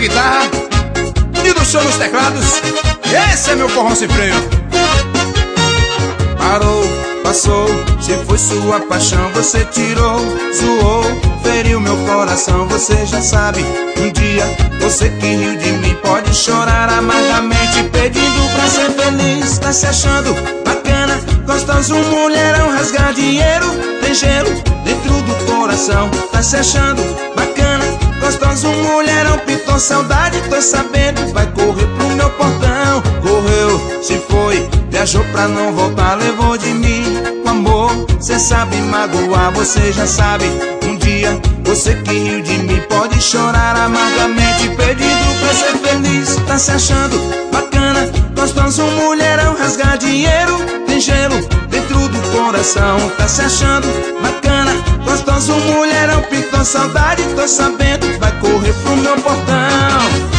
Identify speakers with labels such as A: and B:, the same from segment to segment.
A: guitarra e do show nos teclados. Esse é meu forró sem freio.
B: Parou, passou, se foi sua paixão, você tirou, zoou, feriu meu coração, você já sabe. Um dia, você que riu de mim pode chorar amargamente, pedindo pra ser feliz. Tá se achando bacana, gostoso, mulherão, rasgar dinheiro, tem gelo dentro do coração. Tá se achando bacana, gostoso, mulherão, pintou saudade, tô sabendo, vai correr pro meu portão. Correu, se foi, viajou pra não voltar, levou de mim o amor. Cê sabe magoar, você já sabe. Um dia, você que riu de mim pode chorar amargamente, pedindo pra ser feliz. Tá se achando bacana, gostoso, mulherão, rasgar dinheiro, tem gelo dentro do coração. Tá se achando bacana, gostoso, mulherão, pintou saudade, tô sabendo, vai correr pro meu portão.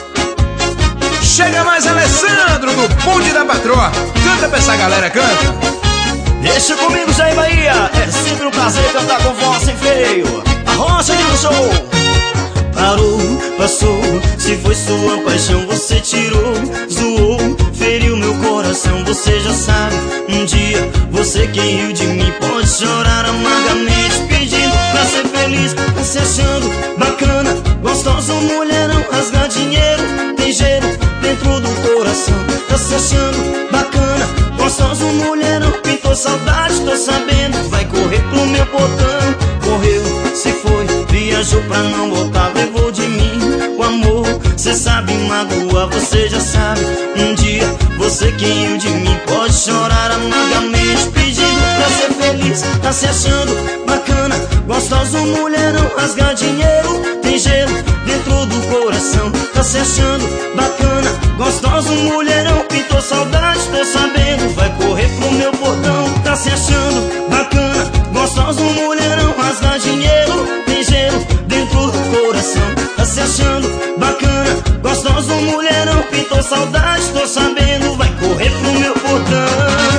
A: Chega mais Alessandro do Bonde da Patroa. Canta pra essa galera, canta.
C: Deixa comigo, Jair Bahia. É sempre um prazer cantar com voz sem freio. A rocha de show. Parou, passou, se foi sua paixão, você tirou, zoou, feriu meu coração, você já sabe. Um dia, você que riu de mim pode chorar amargamente, pedindo pra ser feliz. Tá se achando bacana, gostoso, mulherão, rasgar dinheiro, tem gelo dentro do coração. Tá se achando bacana, gostoso, mulherão, pintou saudade, tô sabendo, vai correr pro meu portão. Correu, se foi, viajou pra não voltar, levou de mim o amor. Cê sabe magoar, você já sabe. Um dia, você que riu de mim pode chorar amargamente, pedindo pra ser feliz. Tá se achando bacana, gostoso, mulherão, rasgar dinheiro, tem gelo dentro do coração. Tá se achando bacana, gostoso, mulherão, pintou saudade, tô sabendo, vai correr pro meu portão. Tá se achando bacana, gostoso, mulherão, rasgar dinheiro, tem gelo dentro do coração. Tá se achando bacana, gostoso, mulherão, pintou saudade, tô sabendo, vai correr pro meu portão.